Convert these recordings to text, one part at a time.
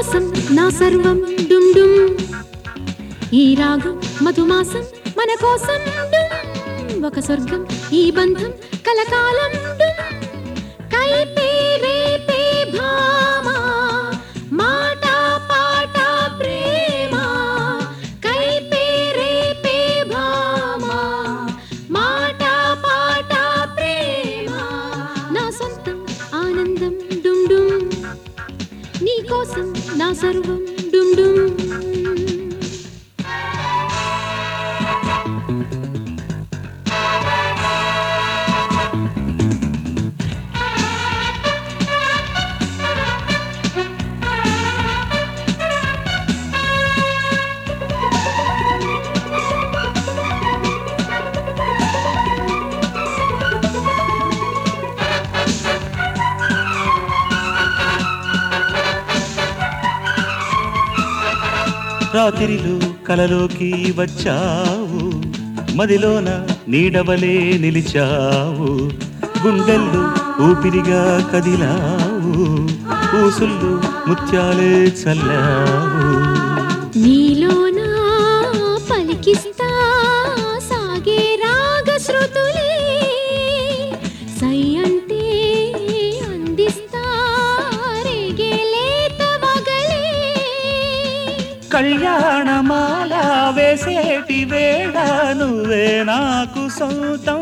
కోసం నా సర్వం డుమ్ డుమ్ ఈ రాగం మధుమాసం మన కోసం డుమ్ ఒక స్వర్గం ఈ బంధం కలకాలం డుమ్ కైపే రేపే భామా మాట పాట ప్రేమ కైపే రేపే భామా మాట పాట ప్రేమ నా సొంతం ఆనందం డుమ్ డుమ్ నీ కోసం నా సర్వం డుమ్ డుమ్ రాత్రిలో కలలోకి వచ్చావు మదిలోన నీడవలే నిలిచావు గుండెల్లో ఊపిరిగా కదిలావు ఊసుల్లో ముత్యాలే చల్లావు నీలోన పలికిస్తా సాగే రాగ శృతులే సై అంటే అందిస్తా రేగే లేత వగలే కళ్యాణమాల వేసేటి వేళ నువ్వే నాకు సొంతం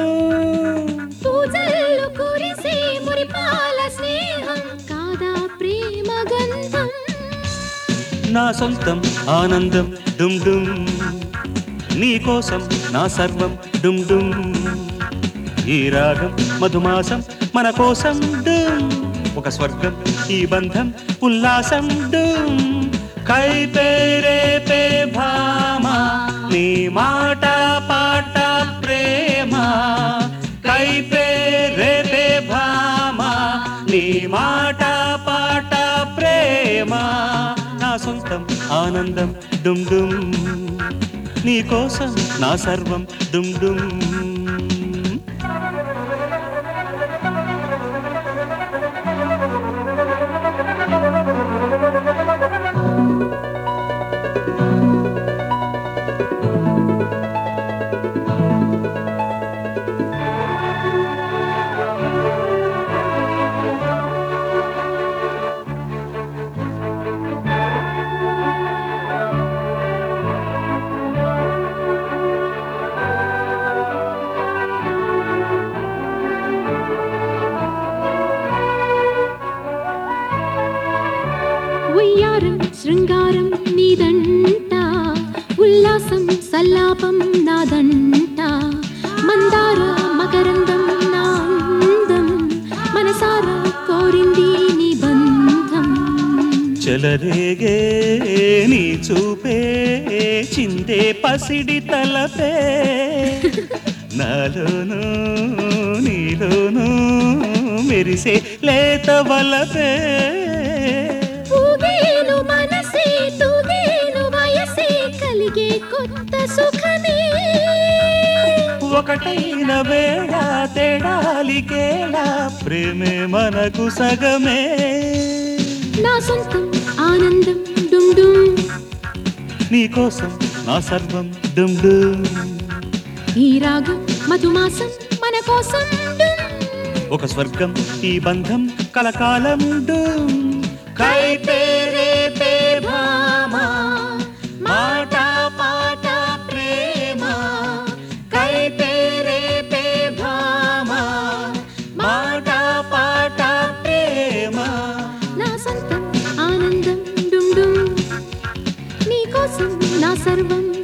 పూజల్లో కురిసే మురిపాల స్నేహం కాదా ప్రేమ గంధం నా సొంతం ఆనందం డుమ్ డుమ్ నీ కోసం నా సర్వం డుమ్ డుమ్ ఈ రాగం మధుమాసం మన కోసం డుమ్ ఒక స్వర్గం ఈ బంధం ఉల్లాసం డుమ్ కైపే రేపే భామా నీ మాట పాట ప్రేమ కైపే రేపే భామా నీ మాట పాట ప్రేమ నా సొంతం ఆనందం డుమ్ డుమ్ నీ కోసం నా సర్వం డుమ్ డుమ్ ఉయ్యారం శృంగారం నీదంట ఉల్లాసం సల్లాపం నాదంట మందార మకరందం నా అందం మనసారా కోరింది నీ బంధం చెలరేగే నీ చూపే చిందే పసిడి తలపే నాలోను నీలోను మెరిసే లేత వలపే ఊగేను మనసే తూగేను వయసే కలిగే కొత్త సుఖమే ఒకటైన వేళ తేడాలికేలా ప్రేమే మనకు సగమే నా సొంతం ఆనందం డుమ్ డుమ్ నీ కోసం నా సర్వం డుమ్ డుమ్ ఈ రాగం మధుమాసం మన కోసం డుమ్ ఒక స్వర్గం ఈ బంధం కలకాలం డుమ్ కైపే రేపే భామా మాట పాట ప్రేమ కైపే రేపే భామా మాట పాట ప్రేమ నా సొంతం ఆనందం డుమ్ డుమ్ నీ కోసం నా సర్వం